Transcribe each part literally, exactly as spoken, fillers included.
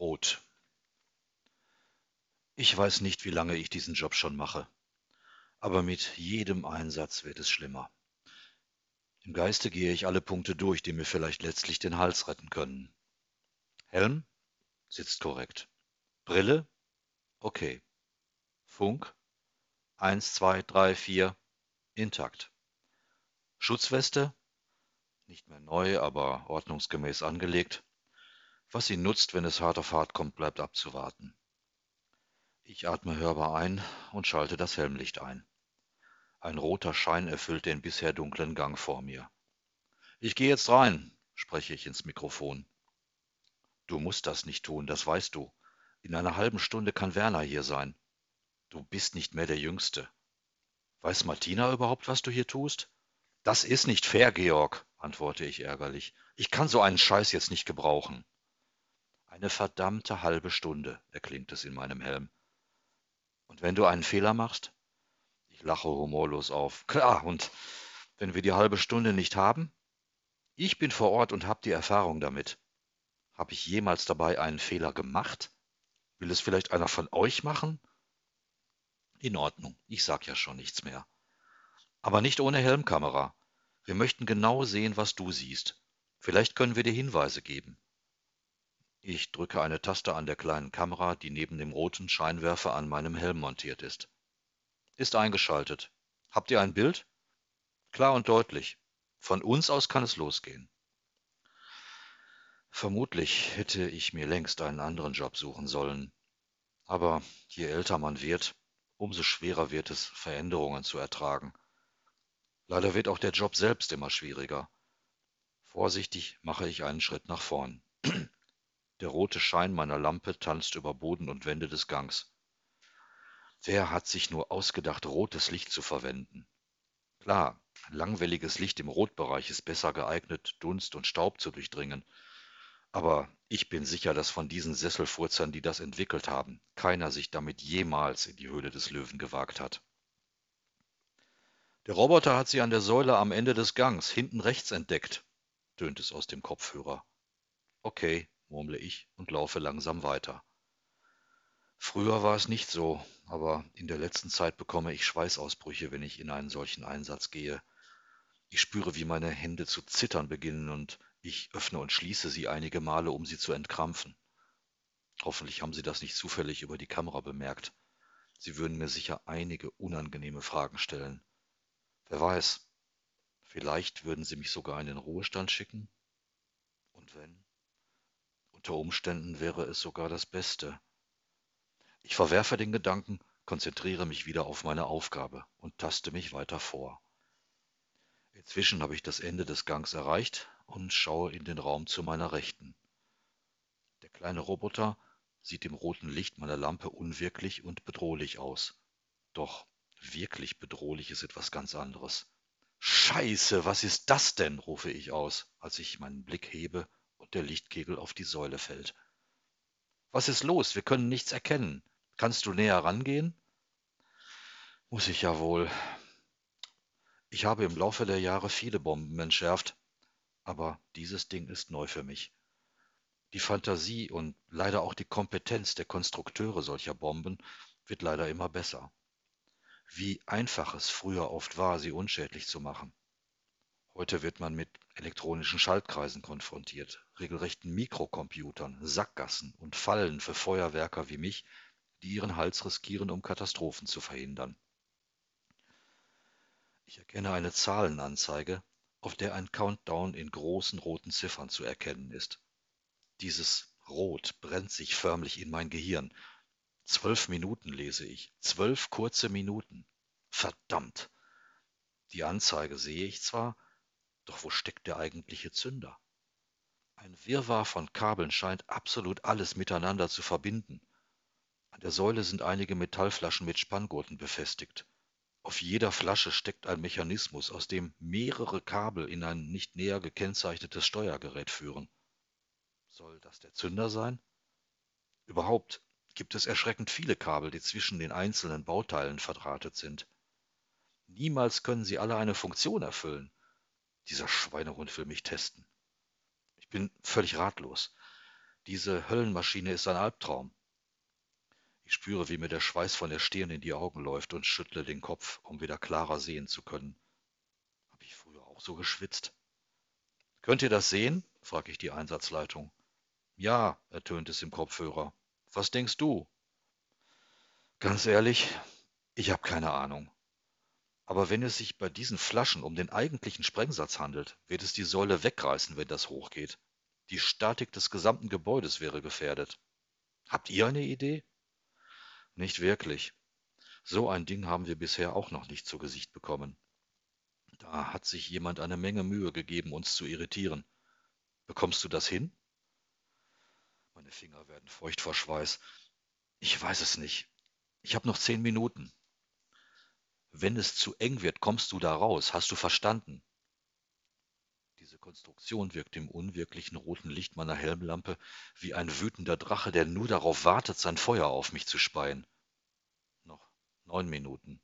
Rot. Ich weiß nicht, wie lange ich diesen Job schon mache, aber mit jedem Einsatz wird es schlimmer. Im Geiste gehe ich alle Punkte durch, die mir vielleicht letztlich den Hals retten können. Helm? Sitzt korrekt. Brille? Okay. Funk? Eins, zwei, drei, vier. Intakt. Schutzweste? Nicht mehr neu, aber ordnungsgemäß angelegt. Was sie nutzt, wenn es hart auf hart kommt, bleibt abzuwarten. Ich atme hörbar ein und schalte das Helmlicht ein. Ein roter Schein erfüllt den bisher dunklen Gang vor mir. »Ich gehe jetzt rein«, spreche ich ins Mikrofon. »Du musst das nicht tun, das weißt du. In einer halben Stunde kann Werner hier sein. Du bist nicht mehr der Jüngste. Weiß Martina überhaupt, was du hier tust?« »Das ist nicht fair, Georg«, antworte ich ärgerlich. »Ich kann so einen Scheiß jetzt nicht gebrauchen.« »Eine verdammte halbe Stunde«, erklingt es in meinem Helm. »Und wenn du einen Fehler machst?« Ich lache humorlos auf. »Klar, und wenn wir die halbe Stunde nicht haben? Ich bin vor Ort und habe die Erfahrung damit. Habe ich jemals dabei einen Fehler gemacht? Will es vielleicht einer von euch machen?« »In Ordnung, ich sag ja schon nichts mehr. Aber nicht ohne Helmkamera. Wir möchten genau sehen, was du siehst. Vielleicht können wir dir Hinweise geben.« Ich drücke eine Taste an der kleinen Kamera, die neben dem roten Scheinwerfer an meinem Helm montiert ist. »Ist eingeschaltet. Habt ihr ein Bild?« »Klar und deutlich. Von uns aus kann es losgehen.« Vermutlich hätte ich mir längst einen anderen Job suchen sollen. Aber je älter man wird, umso schwerer wird es, Veränderungen zu ertragen. Leider wird auch der Job selbst immer schwieriger. Vorsichtig mache ich einen Schritt nach vorn. Der rote Schein meiner Lampe tanzt über Boden und Wände des Gangs. Wer hat sich nur ausgedacht, rotes Licht zu verwenden? Klar, langwelliges Licht im Rotbereich ist besser geeignet, Dunst und Staub zu durchdringen. Aber ich bin sicher, dass von diesen Sesselfurzern, die das entwickelt haben, keiner sich damit jemals in die Höhle des Löwen gewagt hat. »Der Roboter hat sie an der Säule am Ende des Gangs, hinten rechts entdeckt«, tönt es aus dem Kopfhörer. »Okay«, murmle ich und laufe langsam weiter. Früher war es nicht so, aber in der letzten Zeit bekomme ich Schweißausbrüche, wenn ich in einen solchen Einsatz gehe. Ich spüre, wie meine Hände zu zittern beginnen und ich öffne und schließe sie einige Male, um sie zu entkrampfen. Hoffentlich haben Sie das nicht zufällig über die Kamera bemerkt. Sie würden mir sicher einige unangenehme Fragen stellen. Wer weiß, vielleicht würden Sie mich sogar in den Ruhestand schicken? Und wenn? Unter Umständen wäre es sogar das Beste. Ich verwerfe den Gedanken, konzentriere mich wieder auf meine Aufgabe und taste mich weiter vor. Inzwischen habe ich das Ende des Gangs erreicht und schaue in den Raum zu meiner Rechten. Der kleine Roboter sieht im roten Licht meiner Lampe unwirklich und bedrohlich aus. Doch wirklich bedrohlich ist etwas ganz anderes. »Scheiße, was ist das denn?«, rufe ich aus, als ich meinen Blick hebe und der Lichtkegel auf die Säule fällt. »Was ist los? Wir können nichts erkennen. Kannst du näher rangehen?« »Muss ich ja wohl. Ich habe im Laufe der Jahre viele Bomben entschärft, aber dieses Ding ist neu für mich. Die Fantasie und leider auch die Kompetenz der Konstrukteure solcher Bomben wird leider immer besser. Wie einfach es früher oft war, sie unschädlich zu machen. Heute wird man mit elektronischen Schaltkreisen konfrontiert, regelrechten Mikrocomputern, Sackgassen und Fallen für Feuerwerker wie mich, die ihren Hals riskieren, um Katastrophen zu verhindern. Ich erkenne eine Zahlenanzeige, auf der ein Countdown in großen roten Ziffern zu erkennen ist. Dieses Rot brennt sich förmlich in mein Gehirn. Zwölf Minuten lese ich. Zwölf kurze Minuten. Verdammt! Die Anzeige sehe ich zwar, doch wo steckt der eigentliche Zünder? Ein Wirrwarr von Kabeln scheint absolut alles miteinander zu verbinden. An der Säule sind einige Metallflaschen mit Spanngurten befestigt. Auf jeder Flasche steckt ein Mechanismus, aus dem mehrere Kabel in ein nicht näher gekennzeichnetes Steuergerät führen. Soll das der Zünder sein? Überhaupt gibt es erschreckend viele Kabel, die zwischen den einzelnen Bauteilen verdrahtet sind. Niemals können sie alle eine Funktion erfüllen. Dieser Schweinehund will mich testen. Ich bin völlig ratlos. Diese Höllenmaschine ist ein Albtraum. Ich spüre, wie mir der Schweiß von der Stirn in die Augen läuft und schüttle den Kopf, um wieder klarer sehen zu können. Habe ich früher auch so geschwitzt? Könnt ihr das sehen? Frage ich die Einsatzleitung. Ja, ertönt es im Kopfhörer. Was denkst du? Ganz ehrlich, ich habe keine Ahnung. Aber wenn es sich bei diesen Flaschen um den eigentlichen Sprengsatz handelt, wird es die Säule wegreißen, wenn das hochgeht. Die Statik des gesamten Gebäudes wäre gefährdet. Habt ihr eine Idee? Nicht wirklich. So ein Ding haben wir bisher auch noch nicht zu Gesicht bekommen. Da hat sich jemand eine Menge Mühe gegeben, uns zu irritieren. Bekommst du das hin? Meine Finger werden feucht vor Schweiß. Ich weiß es nicht. Ich habe noch zehn Minuten. Wenn es zu eng wird, kommst du da raus. Hast du verstanden? Diese Konstruktion wirkt im unwirklichen roten Licht meiner Helmlampe wie ein wütender Drache, der nur darauf wartet, sein Feuer auf mich zu speien. Noch neun Minuten.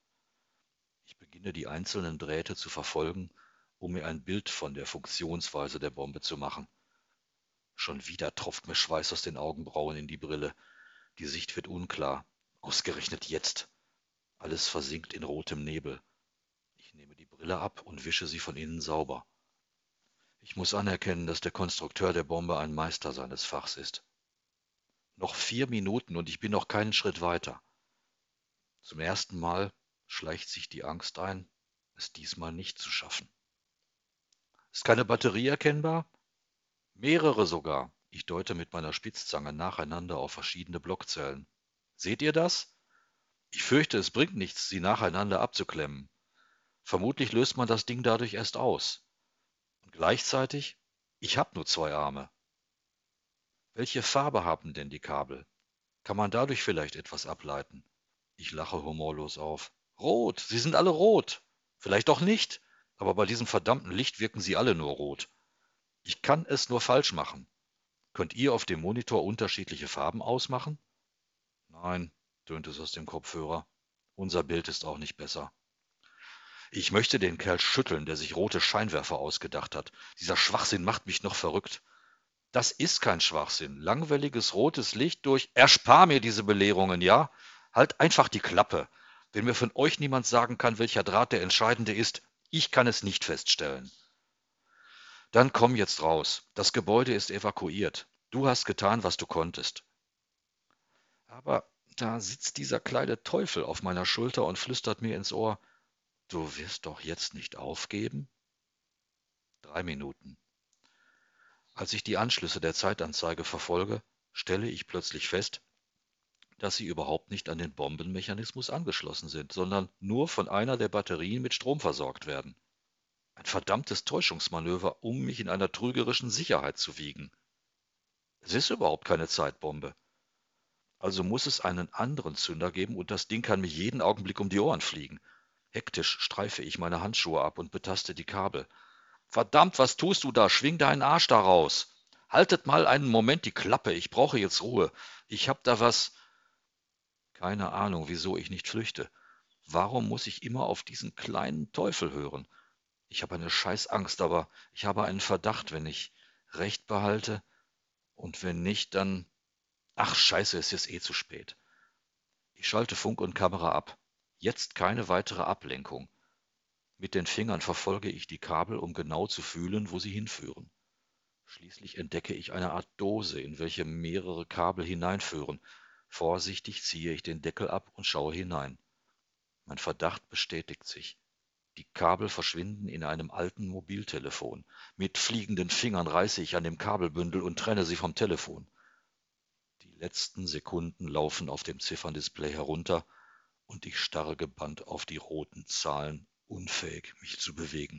Ich beginne die einzelnen Drähte zu verfolgen, um mir ein Bild von der Funktionsweise der Bombe zu machen. Schon wieder tropft mir Schweiß aus den Augenbrauen in die Brille. Die Sicht wird unklar. Ausgerechnet jetzt. Alles versinkt in rotem Nebel. Ich nehme die Brille ab und wische sie von innen sauber. Ich muss anerkennen, dass der Konstrukteur der Bombe ein Meister seines Fachs ist. Noch vier Minuten und ich bin noch keinen Schritt weiter. Zum ersten Mal schleicht sich die Angst ein, es diesmal nicht zu schaffen. Ist keine Batterie erkennbar? Mehrere sogar. Ich deute mit meiner Spitzzange nacheinander auf verschiedene Blockzellen. Seht ihr das? Ich fürchte, es bringt nichts, sie nacheinander abzuklemmen. Vermutlich löst man das Ding dadurch erst aus. Und gleichzeitig, ich habe nur zwei Arme. Welche Farbe haben denn die Kabel? Kann man dadurch vielleicht etwas ableiten? Ich lache humorlos auf. Rot, sie sind alle rot. Vielleicht auch nicht, aber bei diesem verdammten Licht wirken sie alle nur rot. Ich kann es nur falsch machen. Könnt ihr auf dem Monitor unterschiedliche Farben ausmachen? Nein, tönt es aus dem Kopfhörer. Unser Bild ist auch nicht besser. Ich möchte den Kerl schütteln, der sich rote Scheinwerfer ausgedacht hat. Dieser Schwachsinn macht mich noch verrückt. Das ist kein Schwachsinn. Langwelliges rotes Licht durch. Erspar mir diese Belehrungen, ja? Halt einfach die Klappe. Wenn mir von euch niemand sagen kann, welcher Draht der entscheidende ist, ich kann es nicht feststellen. Dann komm jetzt raus. Das Gebäude ist evakuiert. Du hast getan, was du konntest. Aber da sitzt dieser kleine Teufel auf meiner Schulter und flüstert mir ins Ohr, du wirst doch jetzt nicht aufgeben? Drei Minuten. Als ich die Anschlüsse der Zeitanzeige verfolge, stelle ich plötzlich fest, dass sie überhaupt nicht an den Bombenmechanismus angeschlossen sind, sondern nur von einer der Batterien mit Strom versorgt werden. Ein verdammtes Täuschungsmanöver, um mich in einer trügerischen Sicherheit zu wiegen. Es ist überhaupt keine Zeitbombe. Also muss es einen anderen Zünder geben und das Ding kann mir jeden Augenblick um die Ohren fliegen. Hektisch streife ich meine Handschuhe ab und betaste die Kabel. Verdammt, was tust du da? Schwing deinen Arsch da raus. Haltet mal einen Moment die Klappe, ich brauche jetzt Ruhe. Ich hab da was. Keine Ahnung, wieso ich nicht flüchte. Warum muss ich immer auf diesen kleinen Teufel hören? Ich habe eine Scheißangst, aber ich habe einen Verdacht, wenn ich Recht behalte. Und wenn nicht, dann. Ach, scheiße, es ist eh zu spät. Ich schalte Funk und Kamera ab. Jetzt keine weitere Ablenkung. Mit den Fingern verfolge ich die Kabel, um genau zu fühlen, wo sie hinführen. Schließlich entdecke ich eine Art Dose, in welche mehrere Kabel hineinführen. Vorsichtig ziehe ich den Deckel ab und schaue hinein. Mein Verdacht bestätigt sich. Die Kabel verschwinden in einem alten Mobiltelefon. Mit fliegenden Fingern reiße ich an dem Kabelbündel und trenne sie vom Telefon. Die letzten Sekunden laufen auf dem Zifferndisplay herunter und ich starre gebannt auf die roten Zahlen, unfähig, mich zu bewegen.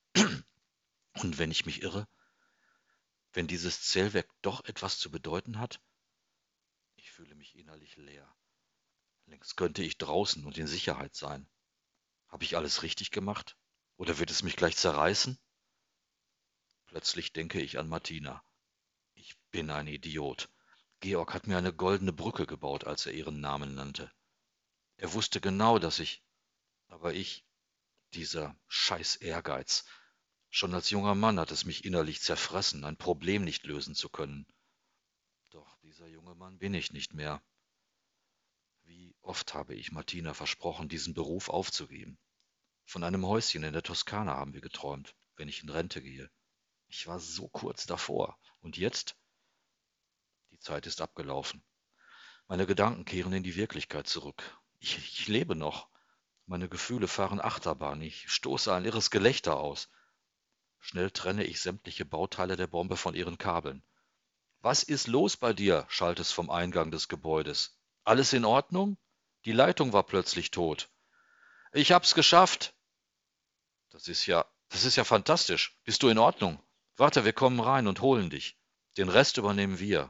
Und wenn ich mich irre, wenn dieses Zählwerk doch etwas zu bedeuten hat? Ich fühle mich innerlich leer. Längst könnte ich draußen und in Sicherheit sein. Habe ich alles richtig gemacht? Oder wird es mich gleich zerreißen? Plötzlich denke ich an Martina. Ich bin ein Idiot. Georg hat mir eine goldene Brücke gebaut, als er ihren Namen nannte. Er wusste genau, dass ich... Aber ich, dieser scheiß Ehrgeiz. Schon als junger Mann hat es mich innerlich zerfressen, ein Problem nicht lösen zu können. Doch dieser junge Mann bin ich nicht mehr. Wie oft habe ich Martina versprochen, diesen Beruf aufzugeben. Von einem Häuschen in der Toskana haben wir geträumt, wenn ich in Rente gehe. Ich war so kurz davor. Und jetzt? Die Zeit ist abgelaufen. Meine Gedanken kehren in die Wirklichkeit zurück. Ich, ich lebe noch. Meine Gefühle fahren Achterbahn. Ich stoße ein irres Gelächter aus. Schnell trenne ich sämtliche Bauteile der Bombe von ihren Kabeln. Was ist los bei dir? Schallt es vom Eingang des Gebäudes. Alles in Ordnung? Die Leitung war plötzlich tot. Ich hab's geschafft. Das ist ja, das ist ja fantastisch. Bist du in Ordnung? Warte, wir kommen rein und holen dich. Den Rest übernehmen wir.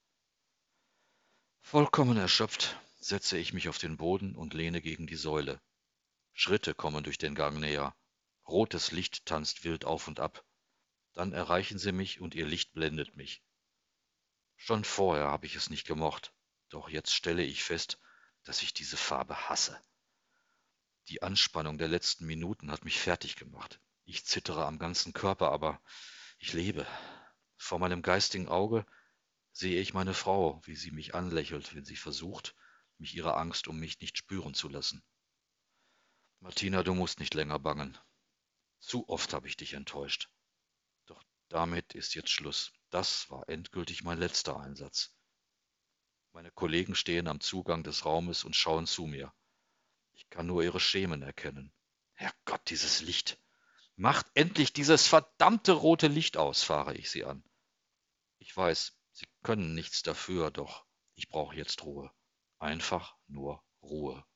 Vollkommen erschöpft setze ich mich auf den Boden und lehne gegen die Säule. Schritte kommen durch den Gang näher. Rotes Licht tanzt wild auf und ab. Dann erreichen sie mich und ihr Licht blendet mich. Schon vorher habe ich es nicht gemocht, doch jetzt stelle ich fest, dass ich diese Farbe hasse. Die Anspannung der letzten Minuten hat mich fertig gemacht. Ich zittere am ganzen Körper, aber ich lebe. Vor meinem geistigen Auge sehe ich meine Frau, wie sie mich anlächelt, wenn sie versucht, mich ihrer Angst um mich nicht spüren zu lassen. Martina, du musst nicht länger bangen. Zu oft habe ich dich enttäuscht. Doch damit ist jetzt Schluss. Das war endgültig mein letzter Einsatz. Meine Kollegen stehen am Zugang des Raumes und schauen zu mir. Ich kann nur ihre Schemen erkennen. Herrgott, dieses Licht. Macht endlich dieses verdammte rote Licht aus, fahre ich sie an. Ich weiß, sie können nichts dafür, doch ich brauche jetzt Ruhe. Einfach nur Ruhe.